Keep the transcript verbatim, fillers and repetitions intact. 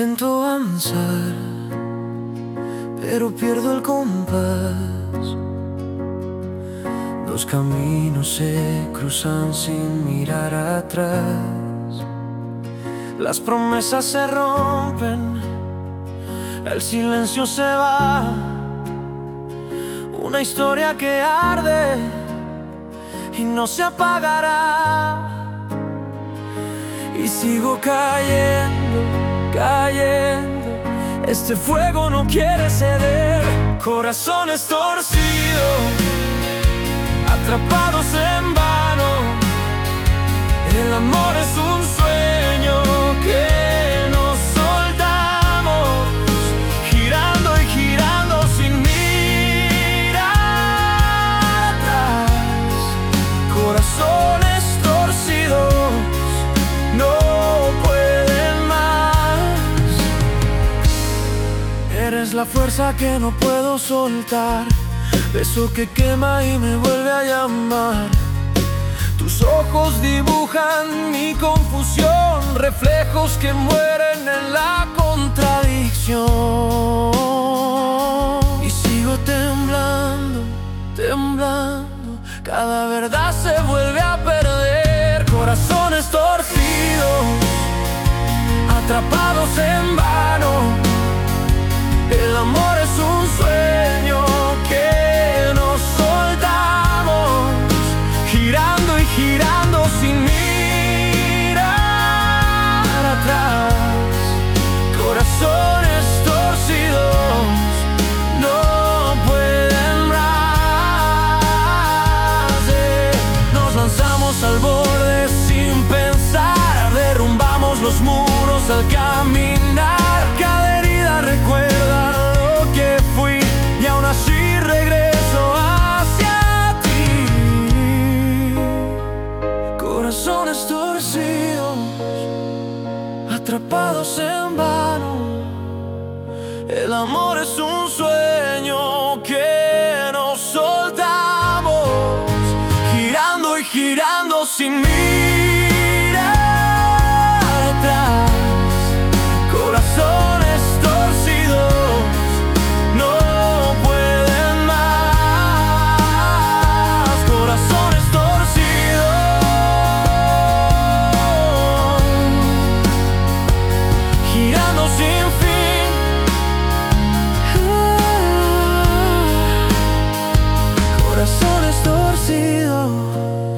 Intento avanzar, pero pierdo el compás. Dos caminos se cruzan sin mirar atrás. Las promesas se rompen, el silencio se va. Una historia que arde y no se apagará. Y sigo cayendo, cayendo. Este fuego no quiere ceder. Corazones torcidos, atrapados en vano. El amor es un sueño que nos soltamos, girando y girando sin mirar atrás. Corazones torcidos no pueden más. Eres la fuerza que no puedo soltar, beso que quema y me vuelve a llamar. Tus ojos dibujan mi confusión, reflejos que mueren en la contradicción. Y sigo temblando, temblando, cada verdad se vuelve a perder. Corazones torcidos, atrapados en vano. El amor es un sueño que nos soltamos, girando y girando sin mirar atrás. Corazones torcidos no pueden más. eh. Nos lanzamos al borde sin pensar, derrumbamos los muros al caminar. Cada herida recuerda lo que fui y aún así regreso hacia ti. Corazones torcidos, atrapados en vano. El amor es un sueño que nos soltamos, girando y girando sin mirar atrás. Corazones torcidos no pueden más. Corazones torcidos, girando sin fin. Corazones torcidos.